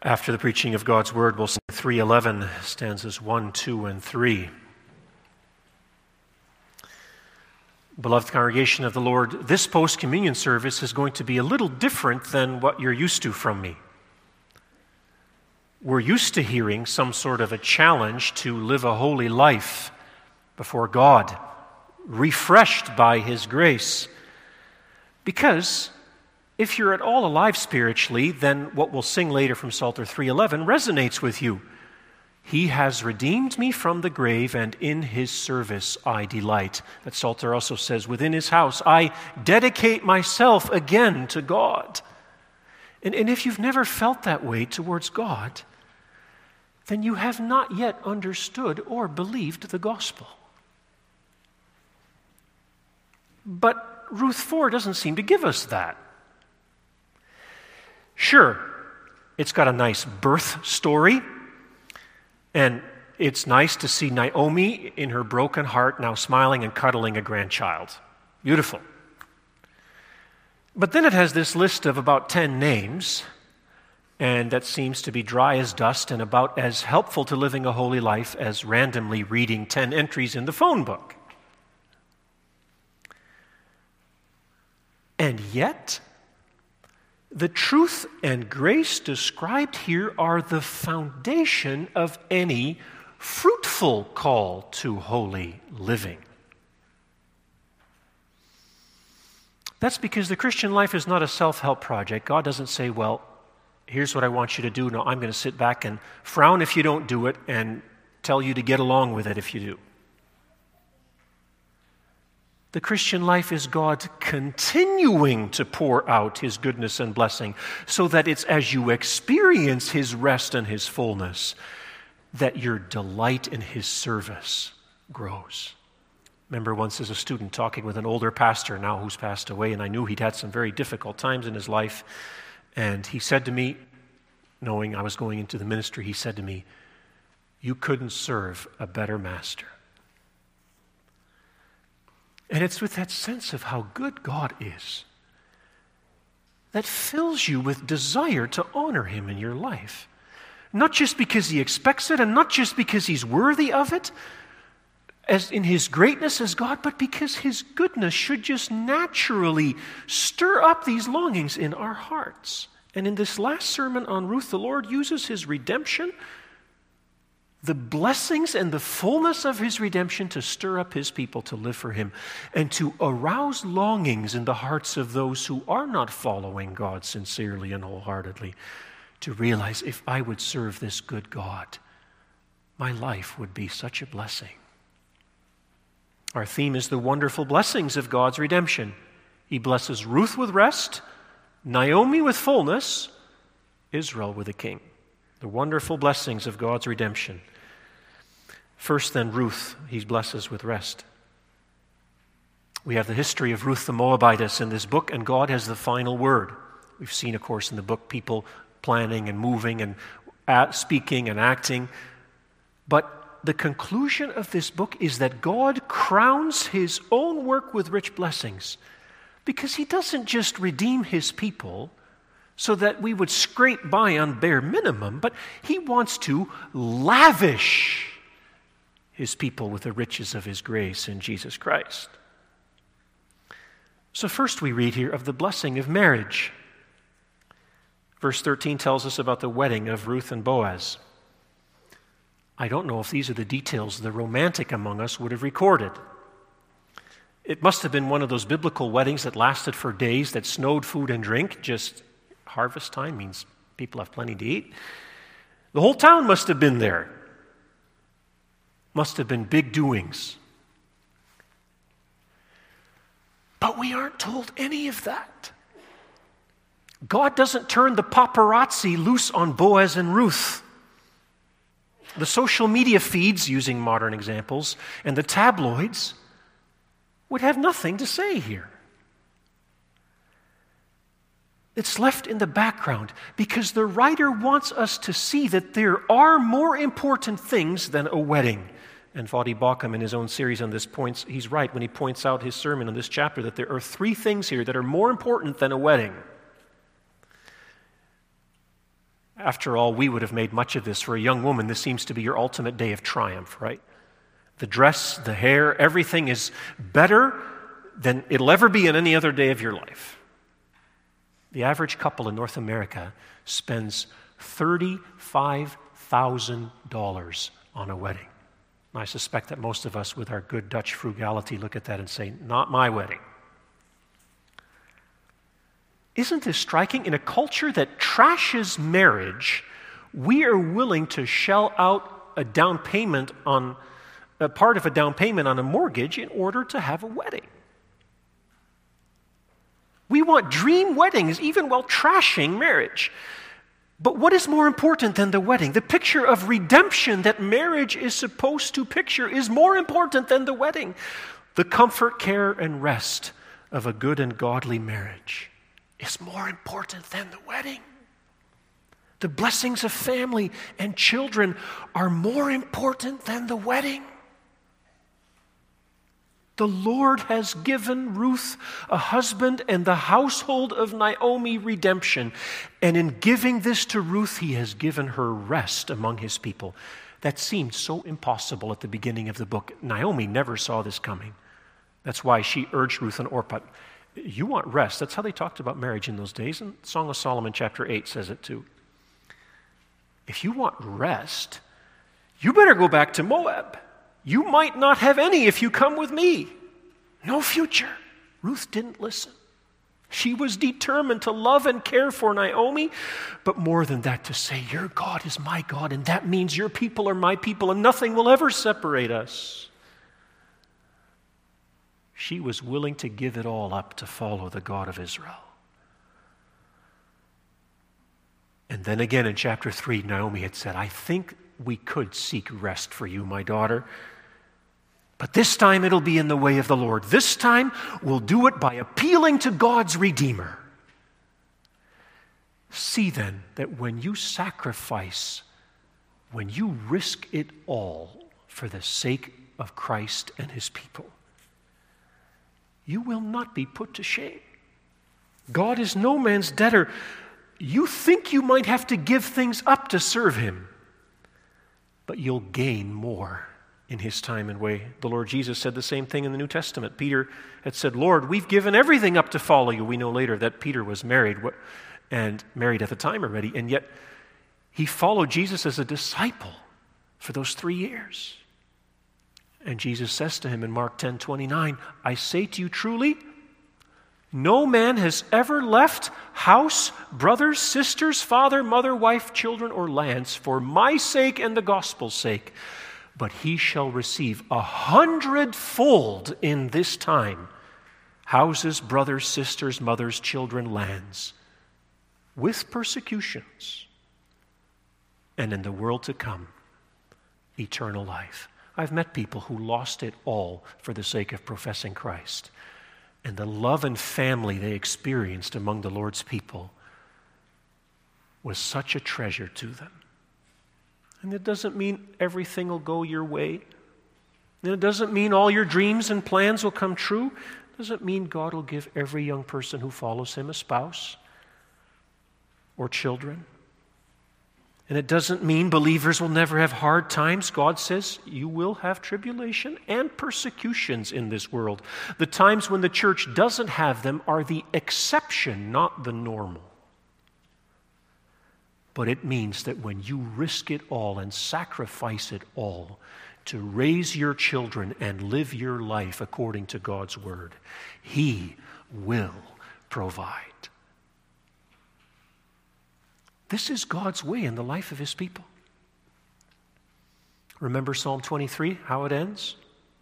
After the preaching of God's Word, we'll sing 311, stanzas 1, 2, and 3. Beloved congregation of the Lord, this post-communion service is going to be a little different than what you're used to from me. We're used to hearing some sort of a challenge to live a holy life before God, refreshed by His grace. Because if you're at all alive spiritually, then what we'll sing later from Psalter 311 resonates with you. He has redeemed me from the grave, and in His service I delight. That Psalter also says, within His house I dedicate myself again to God. And if you've never felt that way towards God, then you have not yet understood or believed the gospel. But Ruth 4 doesn't seem to give us that. Sure, it's got a nice birth story, and it's nice to see Naomi in her broken heart now smiling and cuddling a grandchild. Beautiful. But then it has this list of about 10 names, and that seems to be dry as dust and about as helpful to living a holy life as randomly reading 10 entries in the phone book. And yet, the truth and grace described here are the foundation of any fruitful call to holy living. That's because the Christian life is not a self-help project. God doesn't say, well, here's what I want you to do. No, I'm going to sit back and frown if you don't do it and tell you to get along with it if you do. The Christian life is God continuing to pour out His goodness and blessing so that it's as you experience His rest and His fullness that your delight in His service grows. Remember once as a student talking with an older pastor now who's passed away, and I knew he'd had some very difficult times in his life, and he said to me, knowing I was going into the ministry, he said to me, "You couldn't serve a better master." And it's with that sense of how good God is that fills you with desire to honor Him in your life. Not just because He expects it and not just because He's worthy of it, as in His greatness as God, but because His goodness should just naturally stir up these longings in our hearts. And in this last sermon on Ruth, the Lord uses His redemption, the blessings and the fullness of His redemption to stir up His people to live for Him and to arouse longings in the hearts of those who are not following God sincerely and wholeheartedly to realize, if I would serve this good God, my life would be such a blessing. Our theme is the wonderful blessings of God's redemption. He blesses Ruth with rest, Naomi with fullness, Israel with a king. The wonderful blessings of God's redemption. First, then, Ruth, He blesses with rest. We have the history of Ruth the Moabitess in this book, and God has the final word. We've seen, of course, in the book people planning and moving and speaking and acting. But the conclusion of this book is that God crowns His own work with rich blessings because He doesn't just redeem His people so that we would scrape by on bare minimum, but He wants to lavish His people with the riches of His grace in Jesus Christ. So first we read here of the blessing of marriage. Verse 13 tells us about the wedding of Ruth and Boaz. I don't know if these are the details the romantic among us would have recorded. It must have been one of those biblical weddings that lasted for days, that snowed food and drink. Just harvest time means people have plenty to eat. The whole town must have been there. Must have been big doings. But we aren't told any of that. God doesn't turn the paparazzi loose on Boaz and Ruth. The social media feeds, using modern examples, and the tabloids would have nothing to say here. It's left in the background because the writer wants us to see that there are more important things than a wedding. And Voddie Baucham, in his own series on this, he's right when he points out his sermon on this chapter that there are 3 things here that are more important than a wedding. After all, we would have made much of this. For a young woman, this seems to be your ultimate day of triumph, right? The dress, the hair, everything is better than it'll ever be in any other day of your life. The average couple in North America spends $35,000 on a wedding. I suspect that most of us, with our good Dutch frugality, look at that and say, not my wedding. Isn't this striking? In a culture that trashes marriage, we are willing to shell out a down payment on a part of a down payment on a mortgage in order to have a wedding. We want dream weddings even while trashing marriage. But what is more important than the wedding? The picture of redemption that marriage is supposed to picture is more important than the wedding. The comfort, care, and rest of a good and godly marriage is more important than the wedding. The blessings of family and children are more important than the wedding. The Lord has given Ruth a husband and the household of Naomi redemption. And in giving this to Ruth, he has given her rest among his people. That seemed so impossible at the beginning of the book. Naomi never saw this coming. That's why she urged Ruth and Orpah, you want rest. That's how they talked about marriage in those days. And Song of Solomon chapter 8 says it too. If you want rest, you better go back to Moab. You might not have any if you come with me. No future. Ruth didn't listen. She was determined to love and care for Naomi, but more than that, to say, your God is my God, and that means your people are my people, and nothing will ever separate us. She was willing to give it all up to follow the God of Israel. And then again in chapter 3, Naomi had said, I think we could seek rest for you, my daughter. But this time it'll be in the way of the Lord. This time we'll do it by appealing to God's Redeemer. See then that when you sacrifice, when you risk it all for the sake of Christ and his people, you will not be put to shame. God is no man's debtor. You think you might have to give things up to serve him, but you'll gain more in his time and way. The Lord Jesus said the same thing in the New Testament. Peter had said, Lord, we've given everything up to follow you. We know later that Peter was married, and married at the time already, and yet he followed Jesus as a disciple for those 3 years. And Jesus says to him in Mark 10:29, I say to you truly, no man has ever left house, brothers, sisters, father, mother, wife, children, or lands for my sake and the gospel's sake, but he shall receive 100-fold in this time, houses, brothers, sisters, mothers, children, lands, with persecutions, and in the world to come, eternal life. I've met people who lost it all for the sake of professing Christ. And the love and family they experienced among the Lord's people was such a treasure to them. And it doesn't mean everything will go your way. And it doesn't mean all your dreams and plans will come true. It doesn't mean God will give every young person who follows him a spouse or children. And it doesn't mean believers will never have hard times. God says you will have tribulation and persecutions in this world. The times when the church doesn't have them are the exception, not the normal. But it means that when you risk it all and sacrifice it all to raise your children and live your life according to God's word, he will provide. This is God's way in the life of his people. Remember Psalm 23, how it ends?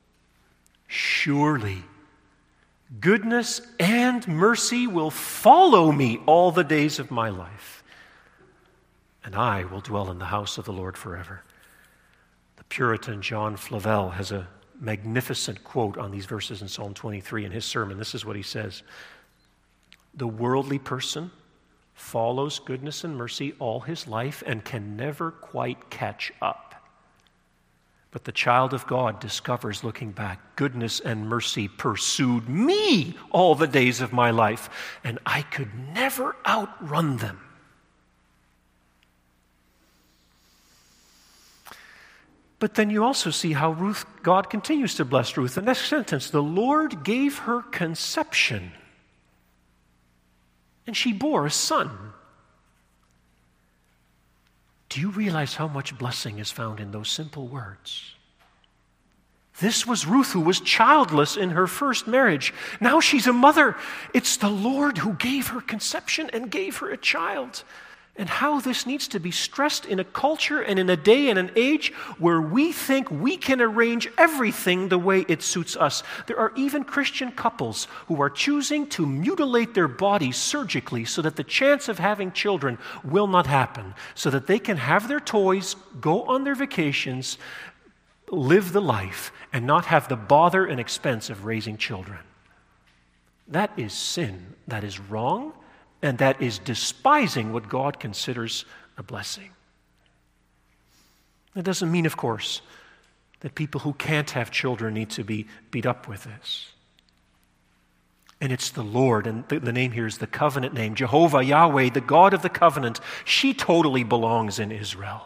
Surely goodness and mercy will follow me all the days of my life, and I will dwell in the house of the Lord forever. The Puritan John Flavel has a magnificent quote on these verses in Psalm 23 in his sermon. This is what he says. The worldly person follows goodness and mercy all his life and can never quite catch up. But the child of God discovers, looking back, goodness and mercy pursued me all the days of my life, and I could never outrun them. But then you also see how God continues to bless Ruth. The next sentence, the Lord gave her conception, and she bore a son. Do you realize how much blessing is found in those simple words? This was Ruth, who was childless in her first marriage. Now she's a mother. It's the Lord who gave her conception and gave her a child. And how this needs to be stressed in a culture and in a day and an age where we think we can arrange everything the way it suits us. There are even Christian couples who are choosing to mutilate their bodies surgically so that the chance of having children will not happen, so that they can have their toys, go on their vacations, live the life, and not have the bother and expense of raising children. That is sin. That is wrong. And that is despising what God considers a blessing. That doesn't mean, of course, that people who can't have children need to be beat up with this. And it's the Lord, and the name here is the covenant name, Jehovah, Yahweh, the God of the covenant. She totally belongs in Israel.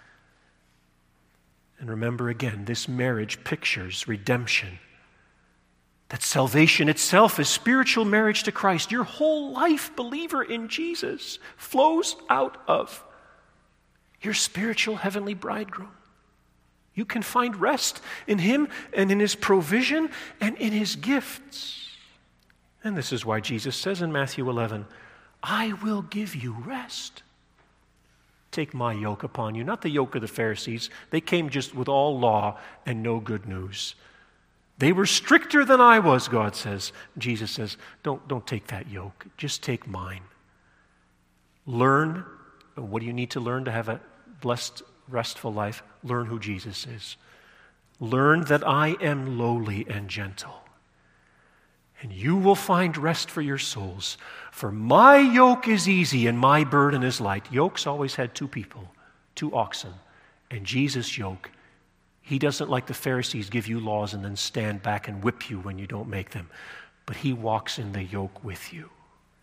And remember again, this marriage pictures redemption. That salvation itself is spiritual marriage to Christ. Your whole life, believer in Jesus, flows out of your spiritual heavenly bridegroom. You can find rest in Him and in His provision and in His gifts. And this is why Jesus says in Matthew 11, I will give you rest. Take my yoke upon you, not the yoke of the Pharisees. They came just with all law and no good news. They were stricter than I was, God says. Jesus says, don't take that yoke. Just take mine. Learn. What do you need to learn to have a blessed, restful life? Learn who Jesus is. Learn that I am lowly and gentle. And you will find rest for your souls. For my yoke is easy and my burden is light. Yokes always had two people, two oxen. And Jesus' yoke, He doesn't, like the Pharisees, give you laws and then stand back and whip you when you don't make them. But He walks in the yoke with you.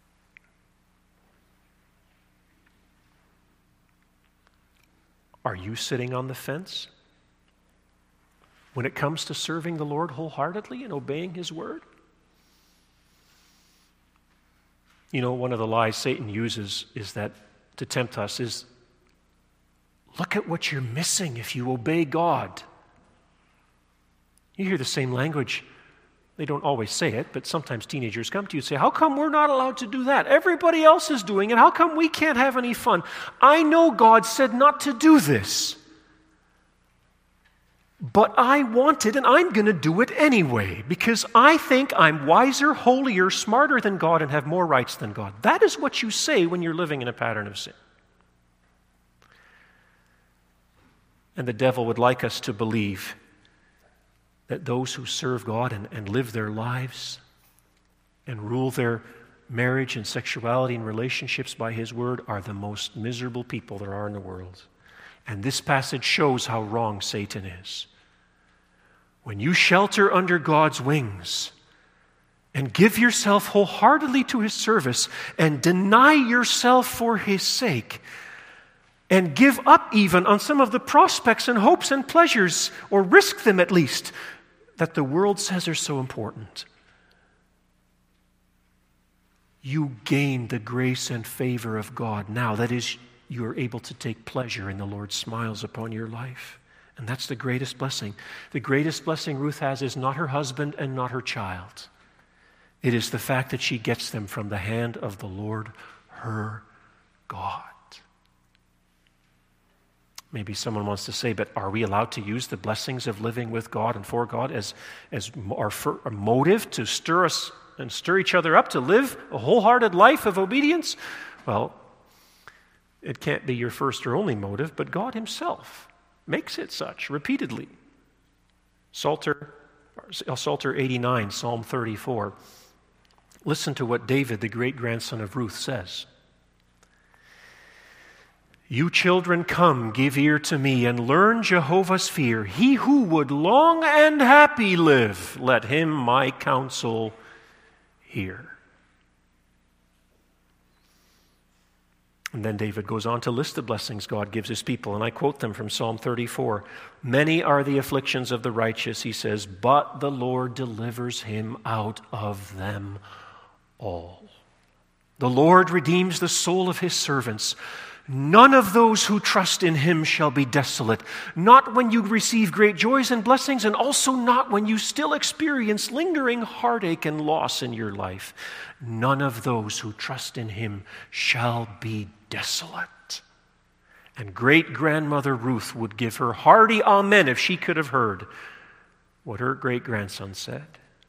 Are you sitting on the fence when it comes to serving the Lord wholeheartedly and obeying His word? You know, one of the lies Satan uses is that to tempt us is, look at what you're missing if you obey God. You hear the same language. They don't always say it, but sometimes teenagers come to you and say, how come we're not allowed to do that? Everybody else is doing it. How come we can't have any fun? I know God said not to do this, but I want it and I'm going to do it anyway because I think I'm wiser, holier, smarter than God and have more rights than God. That is what you say when you're living in a pattern of sin. And the devil would like us to believe that those who serve God and live their lives and rule their marriage and sexuality and relationships by His word are the most miserable people there are in the world. And this passage shows how wrong Satan is. When you shelter under God's wings and give yourself wholeheartedly to His service and deny yourself for His sake, and give up even on some of the prospects and hopes and pleasures, or risk them at least, that the world says are so important, you gain the grace and favor of God now. That is, you are able to take pleasure in the Lord's smiles upon your life. And that's the greatest blessing. The greatest blessing Ruth has is not her husband and not her child. It is the fact that she gets them from the hand of the Lord, her God. Maybe someone wants to say, but are we allowed to use the blessings of living with God and for God as our motive to stir us and stir each other up to live a wholehearted life of obedience? Well, it can't be your first or only motive, but God Himself makes it such repeatedly. Psalter 89, Psalm 34. Listen to what David, the great-grandson of Ruth, says. You children, come, give ear to me, and learn Jehovah's fear. He who would long and happy live, let him my counsel hear. And then David goes on to list the blessings God gives his people, and I quote them from Psalm 34. Many are the afflictions of the righteous, he says, but the Lord delivers him out of them all. The Lord redeems the soul of his servants. None of those who trust in him shall be desolate, not when you receive great joys and blessings, and also not when you still experience lingering heartache and loss in your life. None of those who trust in him shall be desolate. And great-grandmother Ruth would give her hearty amen if she could have heard what her great-grandson said.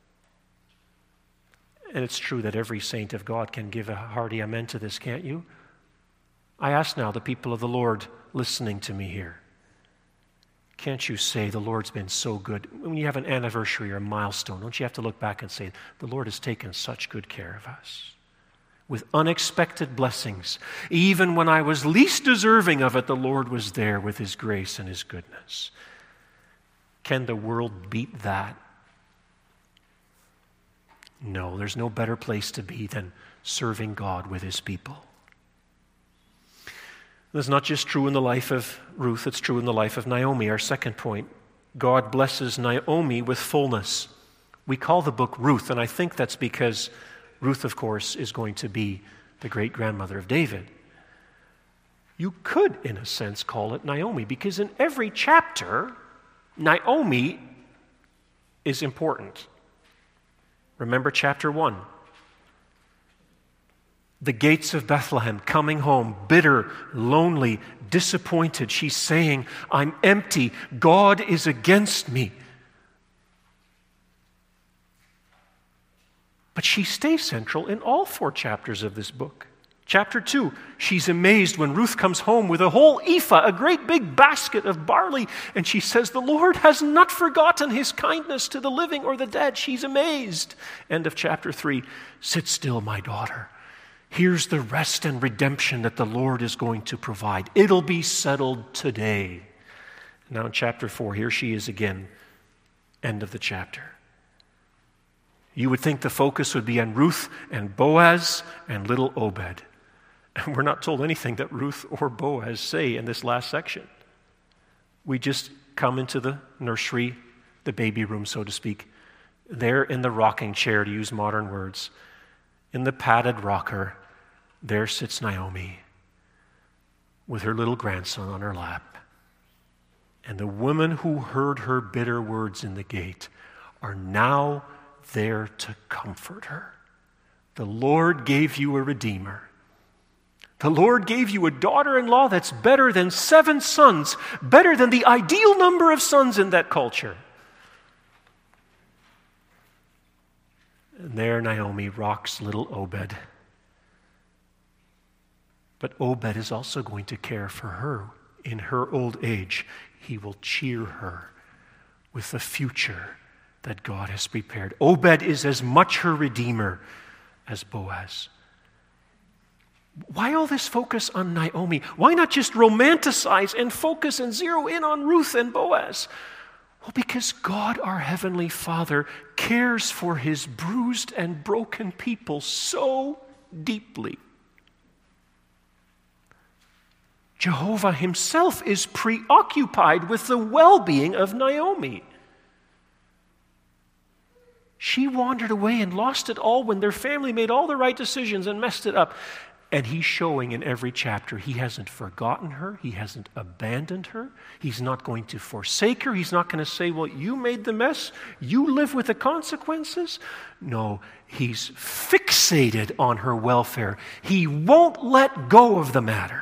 And it's true that every saint of God can give a hearty amen to this, can't you? I ask now the people of the Lord listening to me here, can't you say, the Lord's been so good? When you have an anniversary or a milestone, don't you have to look back and say, the Lord has taken such good care of us with unexpected blessings. Even when I was least deserving of it, the Lord was there with his grace and his goodness. Can the world beat that? No, there's no better place to be than serving God with his people. That's not just true in the life of Ruth, it's true in the life of Naomi. Our second point, God blesses Naomi with fullness. We call the book Ruth, and I think that's because Ruth, of course, is going to be the great-grandmother of David. You could, in a sense, call it Naomi, because in every chapter, Naomi is important. Remember chapter 1. The gates of Bethlehem, coming home, bitter, lonely, disappointed. She's saying, I'm empty. God is against me. But she stays central in all 4 chapters of this book. Chapter 2, she's amazed when Ruth comes home with a whole ephah, a great big basket of barley, and she says, the Lord has not forgotten his kindness to the living or the dead. She's amazed. End of chapter 3, sit still, my daughter. Here's the rest and redemption that the Lord is going to provide. It'll be settled today. Now in chapter 4, here she is again. End of the chapter. You would think the focus would be on Ruth and Boaz and little Obed. And we're not told anything that Ruth or Boaz say in this last section. We just come into the nursery, the baby room, so to speak. There in the rocking chair, to use modern words, in the padded rocker, there sits Naomi with her little grandson on her lap. And the women who heard her bitter words in the gate are now there to comfort her. The Lord gave you a redeemer. The Lord gave you a daughter-in-law that's better than 7 sons, better than the ideal number of sons in that culture. And there Naomi rocks little Obed. But Obed is also going to care for her in her old age. He will cheer her with the future that God has prepared. Obed is as much her redeemer as Boaz. Why all this focus on Naomi? Why not just romanticize and focus and zero in on Ruth and Boaz? Well, because God, our Heavenly Father, cares for his bruised and broken people so deeply. Jehovah himself is preoccupied with the well-being of Naomi. She wandered away and lost it all when their family made all the right decisions and messed it up. And he's showing in every chapter he hasn't forgotten her. He hasn't abandoned her. He's not going to forsake her. He's not going to say, well, you made the mess. You live with the consequences. No, he's fixated on her welfare. He won't let go of the matter.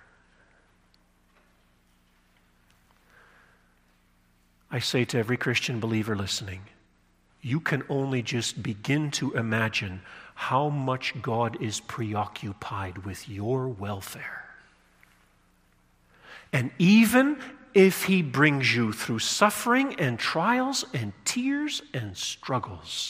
I say to every Christian believer listening, you can only just begin to imagine how much God is preoccupied with your welfare. And even if he brings you through suffering and trials and tears and struggles,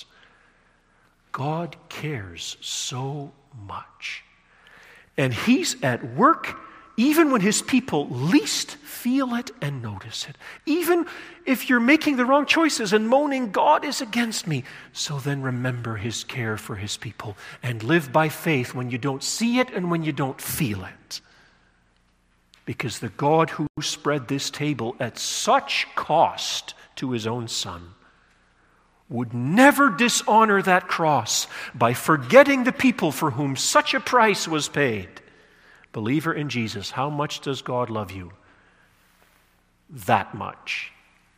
God cares so much. And he's at work even when his people least feel it and notice it. Even if you're making the wrong choices and moaning, God is against me. So then remember his care for his people and live by faith when you don't see it and when you don't feel it. Because the God who spread this table at such cost to his own Son would never dishonor that cross by forgetting the people for whom such a price was paid. Believer in Jesus, how much does God love you? That much.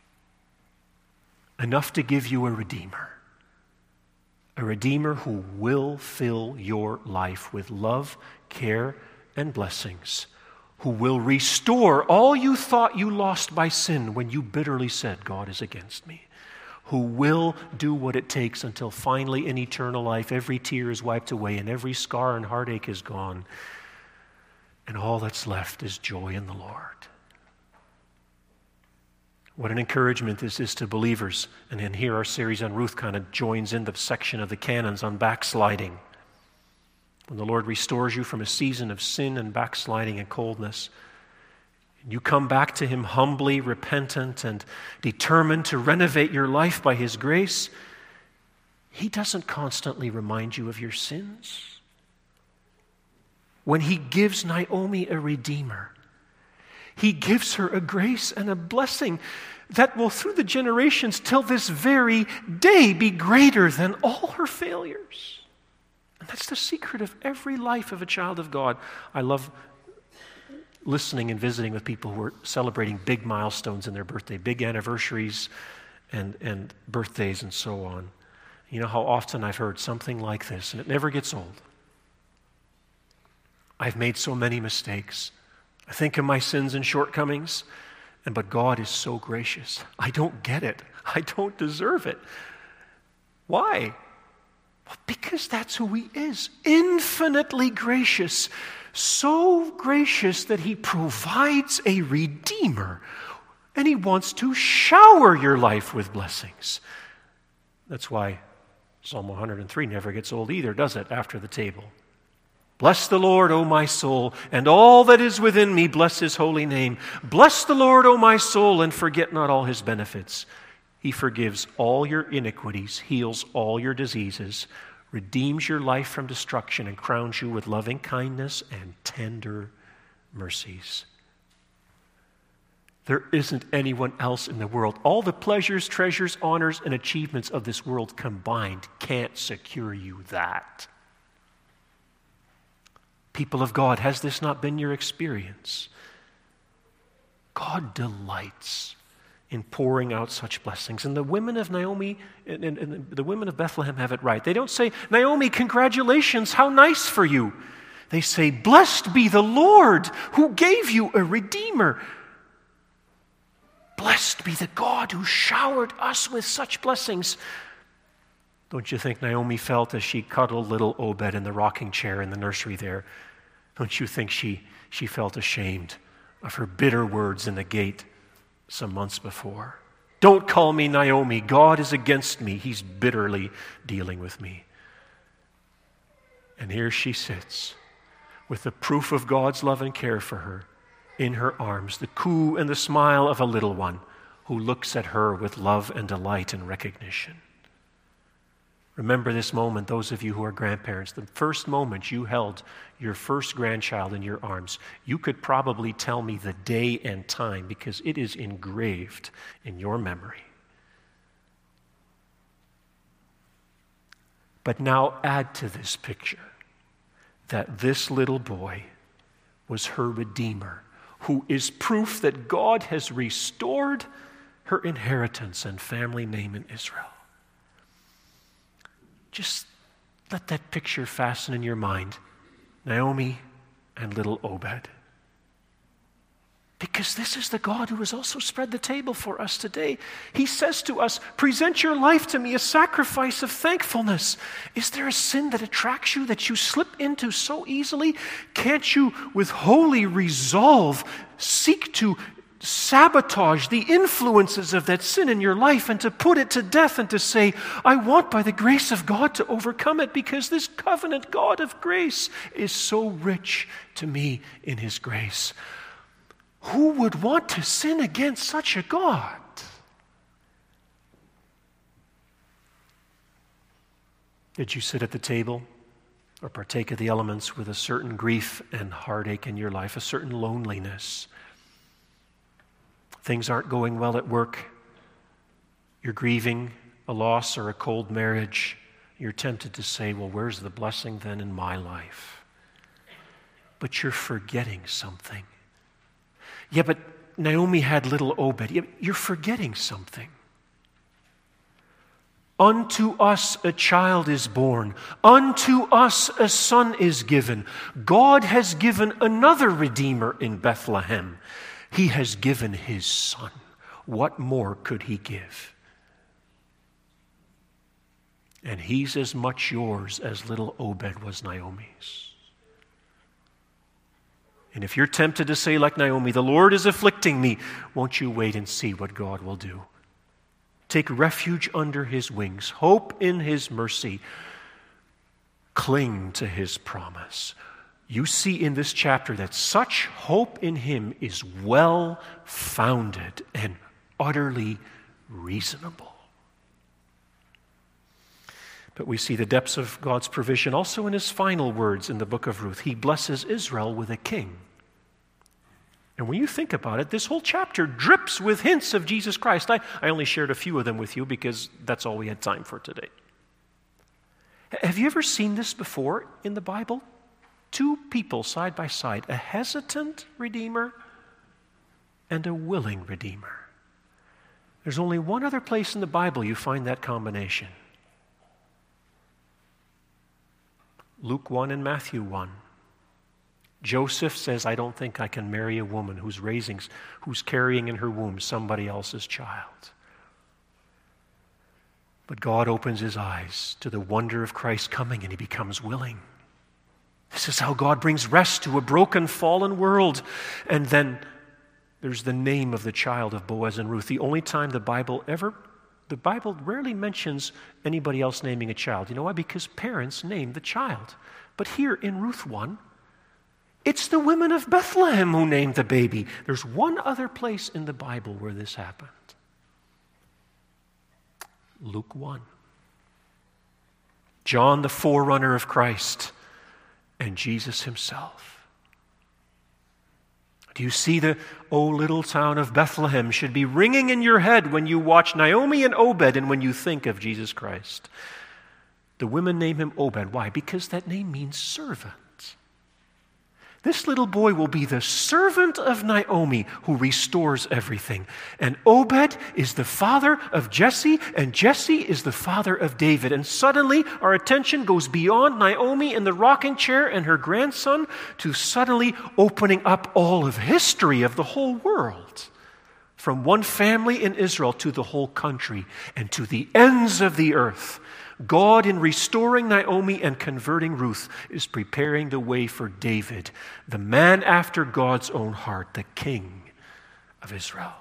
Enough to give you a Redeemer. A Redeemer who will fill your life with love, care, and blessings. Who will restore all you thought you lost by sin when you bitterly said, God is against me. Who will do what it takes until finally in eternal life every tear is wiped away and every scar and heartache is gone. And all that's left is joy in the Lord. What an encouragement this is to believers. And then here our series on Ruth kind of joins in the section of the canons on backsliding. When the Lord restores you from a season of sin and backsliding and coldness, and you come back to him humbly, repentant, and determined to renovate your life by his grace, he doesn't constantly remind you of your sins. When he gives Naomi a redeemer, he gives her a grace and a blessing that will, through the generations till this very day, be greater than all her failures. And that's the secret of every life of a child of God. I love listening and visiting with people who are celebrating big milestones in their birthday, big anniversaries and birthdays and so on. You know how often I've heard something like this, and it never gets old. I've made so many mistakes. I think of my sins and shortcomings, but God is so gracious. I don't get it. I don't deserve it. Why? Well, because that's who he is. Infinitely gracious. So gracious that he provides a redeemer, and he wants to shower your life with blessings. That's why Psalm 103 never gets old either, does it, after the table? Bless the Lord, O my soul, and all that is within me, bless his holy name. Bless the Lord, O my soul, and forget not all his benefits. He forgives all your iniquities, heals all your diseases, redeems your life from destruction, and crowns you with loving kindness and tender mercies. There isn't anyone else in the world. All the pleasures, treasures, honors, and achievements of this world combined can't secure you that. People of God, has this not been your experience? God delights in pouring out such blessings. And the women of Naomi and the women of Bethlehem have it right. They don't say, Naomi, congratulations, how nice for you. They say, blessed be the Lord who gave you a redeemer. Blessed be the God who showered us with such blessings. Don't you think Naomi felt as she cuddled little Obed in the rocking chair in the nursery there? Don't you think she felt ashamed of her bitter words in the gate some months before? Don't call me Naomi. God is against me. He's bitterly dealing with me. And here she sits with the proof of God's love and care for her in her arms, the coo and the smile of a little one who looks at her with love and delight and recognition. Remember this moment, those of you who are grandparents, the first moment you held your first grandchild in your arms. You could probably tell me the day and time because it is engraved in your memory. But now add to this picture that this little boy was her redeemer, who is proof that God has restored her inheritance and family name in Israel. Just let that picture fasten in your mind. Naomi and little Obed. Because this is the God who has also spread the table for us today. He says to us, present your life to me a sacrifice of thankfulness. Is there a sin that attracts you that you slip into so easily? Can't you with holy resolve seek to sabotage the influences of that sin in your life and to put it to death and to say, I want by the grace of God to overcome it because this covenant God of grace is so rich to me in His grace. Who would want to sin against such a God? Did you sit at the table or partake of the elements with a certain grief and heartache in your life, a certain loneliness? Things aren't going well at work. You're grieving a loss or a cold marriage. You're tempted to say, well, where's the blessing then in my life? But you're forgetting something. Yeah, but Naomi had little Obed. Yeah, you're forgetting something. Unto us a child is born. Unto us a son is given. God has given another Redeemer in Bethlehem. He has given His Son. What more could He give? And He's as much yours as little Obed was Naomi's. And if you're tempted to say like Naomi, the Lord is afflicting me, won't you wait and see what God will do? Take refuge under His wings. Hope in His mercy. Cling to His promise. You see in this chapter that such hope in Him is well-founded and utterly reasonable. But we see the depths of God's provision also in His final words in the book of Ruth. He blesses Israel with a king. And when you think about it, this whole chapter drips with hints of Jesus Christ. I only shared a few of them with you because that's all we had time for today. Have you ever seen this before in the Bible? Two people side by side, a hesitant Redeemer and a willing Redeemer. There's only one other place in the Bible you find that combination. Luke 1 and Matthew 1. Joseph says, I don't think I can marry a woman who's carrying in her womb somebody else's child. But God opens his eyes to the wonder of Christ coming and he becomes willing. This is how God brings rest to a broken, fallen world. And then there's the name of the child of Boaz and Ruth. The only time the Bible rarely mentions anybody else naming a child. You know why? Because parents name the child. But here in Ruth 1, it's the women of Bethlehem who named the baby. There's one other place in the Bible where this happened. Luke 1. John, the forerunner of Christ, and Jesus himself. Do you see the, oh, little town of Bethlehem should be ringing in your head when you watch Naomi and Obed and when you think of Jesus Christ? The women name him Obed. Why? Because that name means servant. This little boy will be the servant of Naomi who restores everything. And Obed is the father of Jesse, and Jesse is the father of David. And suddenly our attention goes beyond Naomi in the rocking chair and her grandson to suddenly opening up all of history of the whole world. From one family in Israel to the whole country and to the ends of the earth. God, in restoring Naomi and converting Ruth, is preparing the way for David, the man after God's own heart, the king of Israel.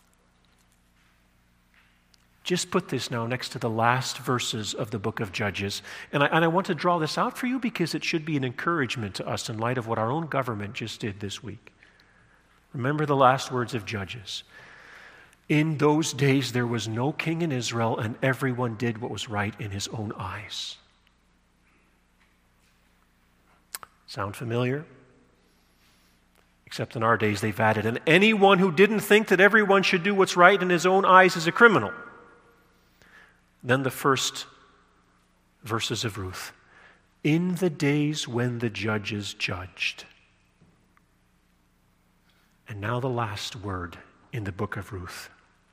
Just put this now next to the last verses of the book of Judges. And I want to draw this out for you because it should be an encouragement to us in light of what our own government just did this week. Remember the last words of Judges. In those days there was no king in Israel, and everyone did what was right in his own eyes. Sound familiar? Except in our days they've added, and anyone who didn't think that everyone should do what's right in his own eyes is a criminal. Then the first verses of Ruth. In the days when the judges judged. And now the last word in the book of Ruth.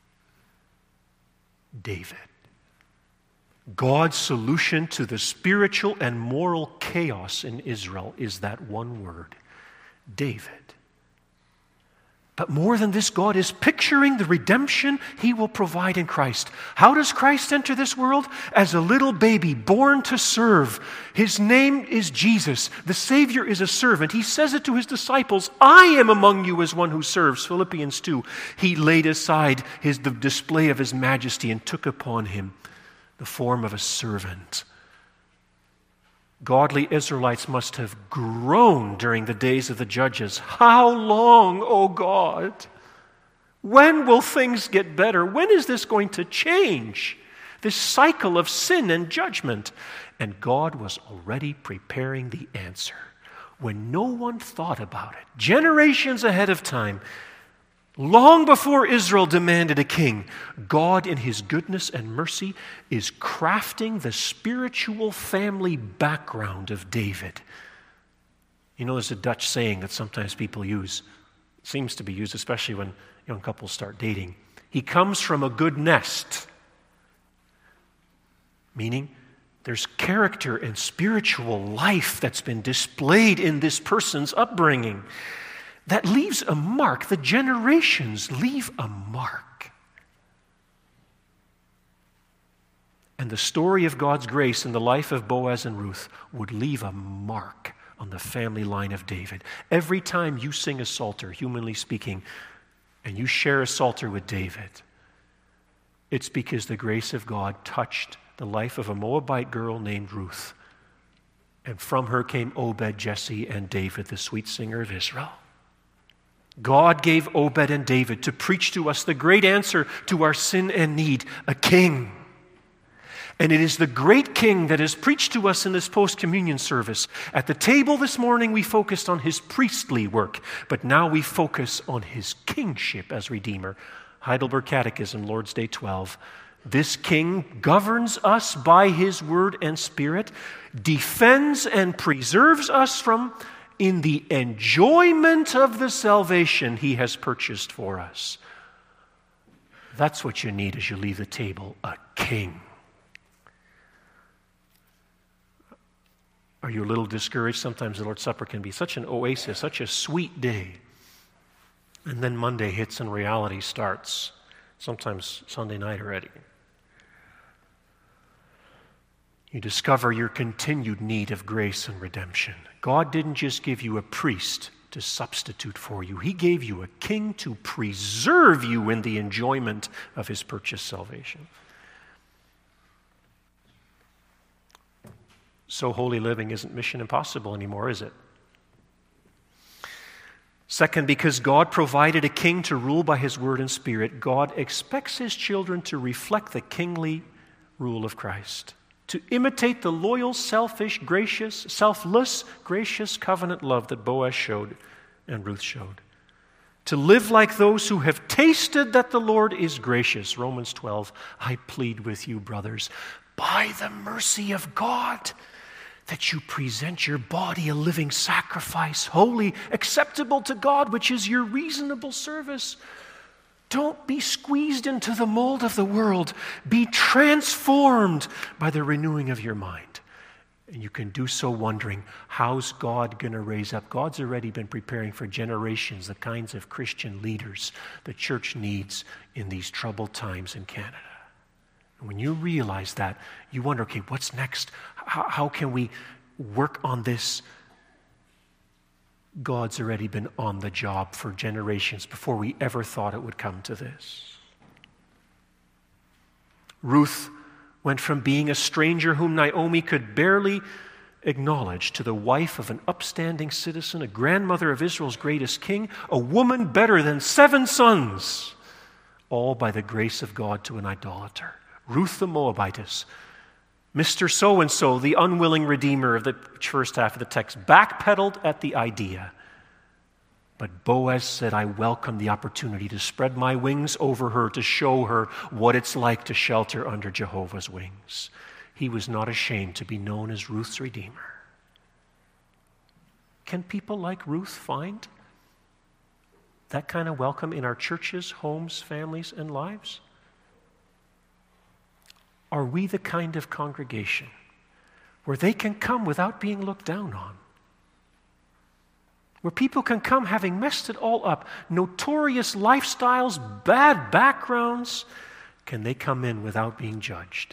David. God's solution to the spiritual and moral chaos in Israel is that one word, David. But more than this, God is picturing the redemption He will provide in Christ. How does Christ enter this world? As a little baby born to serve. His name is Jesus. The Savior is a servant. He says it to His disciples, I am among you as one who serves. Philippians 2. He laid aside the display of His majesty and took upon Him the form of a servant. Godly Israelites must have groaned during the days of the judges. How long, O God? When will things get better? When is this going to change? This cycle of sin and judgment. And God was already preparing the answer when no one thought about it. Generations ahead of time, long before Israel demanded a king, God in His goodness and mercy is crafting the spiritual family background of David. You know, there's a Dutch saying that sometimes people use, seems to be used especially when young couples start dating. He comes from a good nest. Meaning, there's character and spiritual life that's been displayed in this person's upbringing that leaves a mark. The generations leave a mark. And the story of God's grace in the life of Boaz and Ruth would leave a mark on the family line of David. Every time you sing a psalter, humanly speaking, and you share a psalter with David, it's because the grace of God touched the life of a Moabite girl named Ruth. And from her came Obed, Jesse, and David, the sweet singer of Israel. God gave Obed and David to preach to us the great answer to our sin and need, a king. And it is the great king that is preached to us in this post-communion service. At the table this morning, we focused on His priestly work, but now we focus on His kingship as Redeemer. Heidelberg Catechism, Lord's Day 12. This king governs us by His word and spirit, defends and preserves us from in the enjoyment of the salvation He has purchased for us. That's what you need as you leave the table, a king. Are you a little discouraged? Sometimes the Lord's Supper can be such an oasis, such a sweet day. And then Monday hits and reality starts. Sometimes Sunday night already. You discover your continued need of grace and redemption. God didn't just give you a priest to substitute for you. He gave you a king to preserve you in the enjoyment of His purchased salvation. So holy living isn't mission impossible anymore, is it? Second, because God provided a king to rule by His word and spirit, God expects His children to reflect the kingly rule of Christ, to imitate the loyal, selfless, gracious covenant love that Boaz showed and Ruth showed. To live like those who have tasted that the Lord is gracious. Romans 12, I plead with you, brothers, by the mercy of God, that you present your body a living sacrifice, holy, acceptable to God, which is your reasonable service. Don't be squeezed into the mold of the world. Be transformed by the renewing of your mind. And you can do so wondering, how's God going to raise up? God's already been preparing for generations the kinds of Christian leaders the church needs in these troubled times in Canada. And when you realize that, you wonder, okay, what's next? How can we work on this? God's already been on the job for generations before we ever thought it would come to this. Ruth went from being a stranger whom Naomi could barely acknowledge to the wife of an upstanding citizen, a grandmother of Israel's greatest king, a woman better than 7 sons, all by the grace of God to an idolater. Ruth the Moabitess, Mr. So-and-so, the unwilling redeemer of the first half of the text, backpedaled at the idea. But Boaz said, I welcome the opportunity to spread my wings over her, to show her what it's like to shelter under Jehovah's wings. He was not ashamed to be known as Ruth's Redeemer. Can people like Ruth find that kind of welcome in our churches, homes, families, and lives? Are we the kind of congregation where they can come without being looked down on? where people can come having messed it all up, notorious lifestyles, bad backgrounds, can they come in without being judged?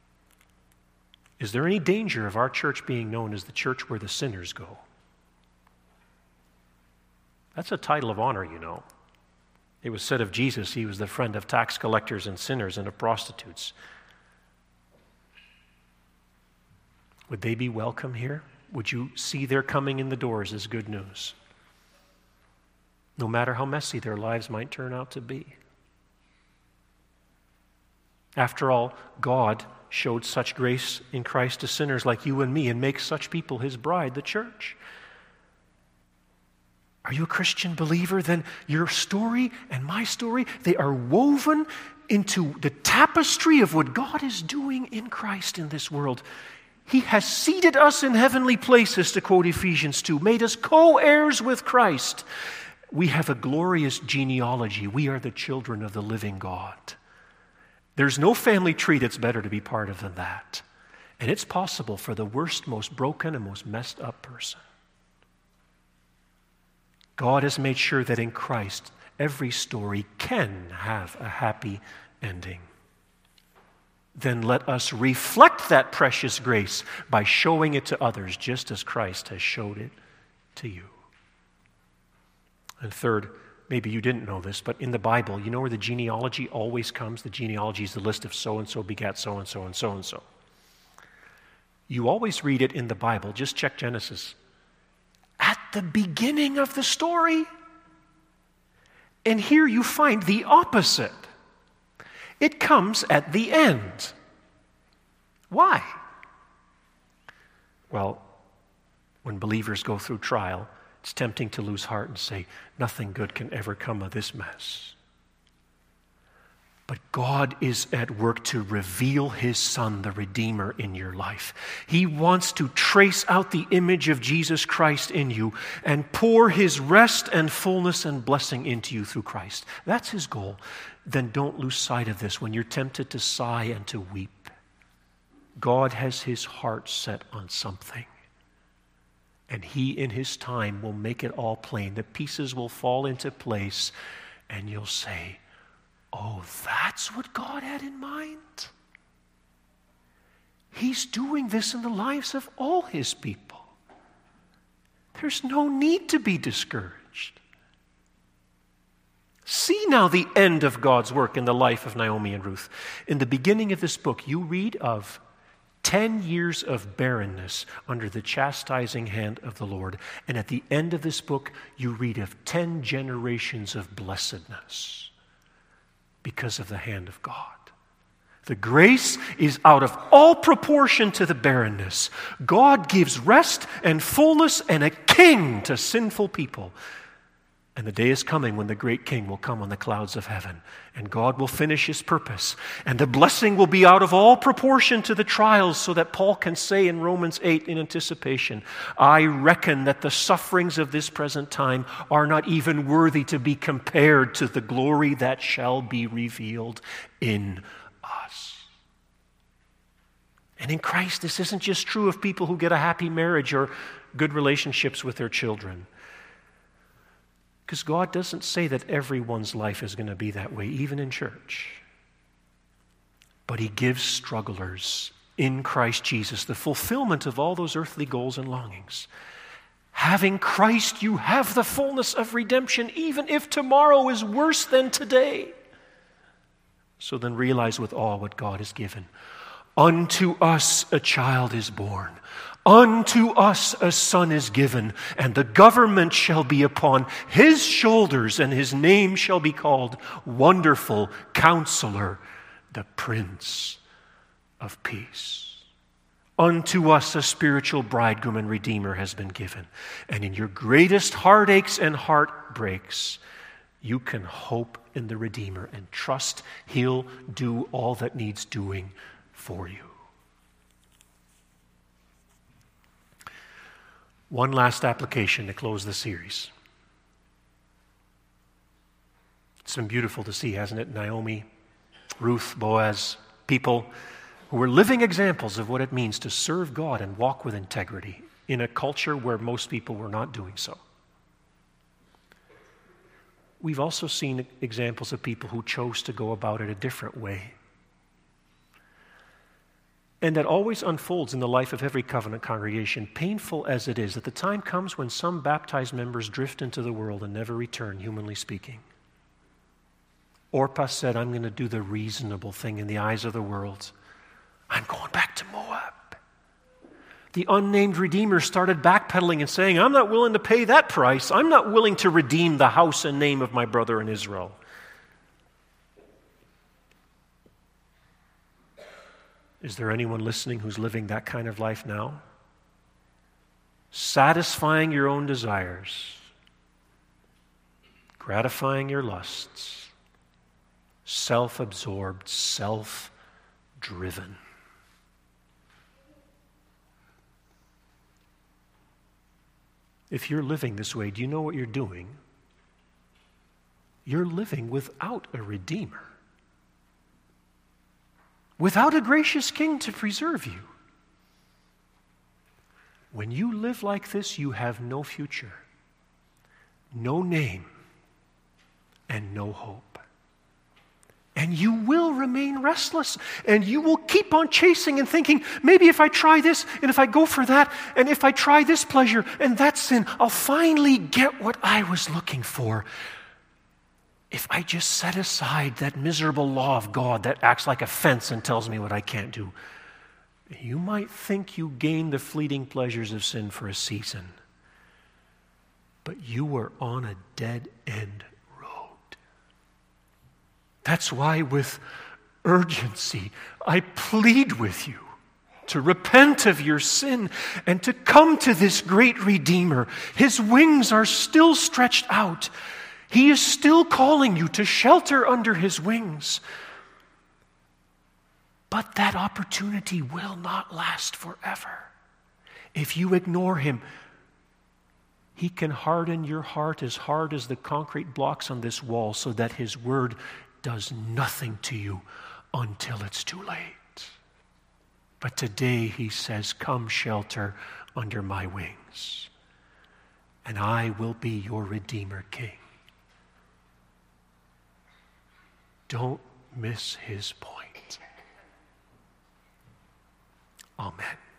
Is there any danger of our church being known as the church where the sinners go? That's a title of honor, you know. It was said of Jesus, he was the friend of tax collectors and sinners and of prostitutes. Would they be welcome here? Would you see their coming in the doors as good news? No matter how messy their lives might turn out to be. After all, God showed such grace in Christ to sinners like you and me and makes such people his bride, the church. Are you a Christian believer? Then your story and my story, they are woven into the tapestry of what God is doing in Christ in this world. He has seated us in heavenly places, to quote Ephesians 2, made us co-heirs with Christ. We have a glorious genealogy. We are the children of the living God. There's no family tree that's better to be part of than that. And it's possible for the worst, most broken, and most messed up person. God has made sure that in Christ, every story can have a happy ending. Then let us reflect that precious grace by showing it to others, just as Christ has showed it to you. And third, maybe you didn't know this, but in the Bible, you know where the genealogy always comes? The genealogy is the list of so-and-so begat so-and-so and so-and-so. You always read it in the Bible. Just check Genesis. At the beginning of the story. And here you find the opposite. It comes at the end. Why? Well, when believers go through trial, it's tempting to lose heart and say, nothing good can ever come of this mess. But God is at work to reveal his Son, the Redeemer, in your life. He wants to trace out the image of Jesus Christ in you and pour his rest and fullness and blessing into you through Christ. That's his goal. Then don't lose sight of this when you're tempted to sigh and to weep. God has his heart set on something. And he, in his time, will make it all plain. The pieces will fall into place, and you'll say, oh, that's what God had in mind? He's doing this in the lives of all his people. There's no need to be discouraged. See now the end of God's work in the life of Naomi and Ruth. In the beginning of this book, you read of 10 years of barrenness under the chastising hand of the Lord. And at the end of this book, you read of 10 generations of blessedness because of the hand of God. The grace is out of all proportion to the barrenness. God gives rest and fullness and a king to sinful people. And the day is coming when the great king will come on the clouds of heaven, and God will finish his purpose. And the blessing will be out of all proportion to the trials, so that Paul can say in Romans 8 in anticipation, I reckon that the sufferings of this present time are not even worthy to be compared to the glory that shall be revealed in us. And in Christ, this isn't just true of people who get a happy marriage or good relationships with their children. Because God doesn't say that everyone's life is going to be that way, even in church. But he gives strugglers in Christ Jesus the fulfillment of all those earthly goals and longings. Having Christ, you have the fullness of redemption, even if tomorrow is worse than today. So then realize with awe what God has given. Unto us a child is born. Unto us a son is given, and the government shall be upon his shoulders, and his name shall be called Wonderful Counselor, the Prince of Peace. Unto us a spiritual bridegroom and redeemer has been given, and in your greatest heartaches and heartbreaks, you can hope in the Redeemer and trust he'll do all that needs doing for you. One last application to close the series. It's been beautiful to see, hasn't it? Naomi, Ruth, Boaz, people who were living examples of what it means to serve God and walk with integrity in a culture where most people were not doing so. we've also seen examples of people who chose to go about it a different way. And that always unfolds in the life of every covenant congregation, painful as it is, that the time comes when some baptized members drift into the world and never return, humanly speaking. Orpah said, I'm going to do the reasonable thing in the eyes of the world. I'm going back to Moab. The unnamed Redeemer started backpedaling and saying, I'm not willing to pay that price. I'm not willing to redeem the house and name of my brother in Israel. Is there anyone listening who's living that kind of life now? Satisfying your own desires, gratifying your lusts, self-absorbed, self-driven. If you're living this way, do you know what you're doing? You're living without a Redeemer, without a gracious King to preserve you. When you live like this, you have no future, no name, and no hope. And you will remain restless, and you will keep on chasing and thinking, maybe if I try this, and if I go for that, and if I try this pleasure and that sin, I'll finally get what I was looking for. If I just set aside that miserable law of God that acts like a fence and tells me what I can't do, you might think you gain the fleeting pleasures of sin for a season, but you are on a dead-end road. That's why with urgency I plead with you to repent of your sin and to come to this great Redeemer. His wings are still stretched out. He is still calling you to shelter under His wings. But that opportunity will not last forever. If you ignore Him, He can harden your heart as hard as the concrete blocks on this wall so that His word does nothing to you until it's too late. But today He says, come shelter under my wings, and I will be your Redeemer King. Don't miss His point. Amen.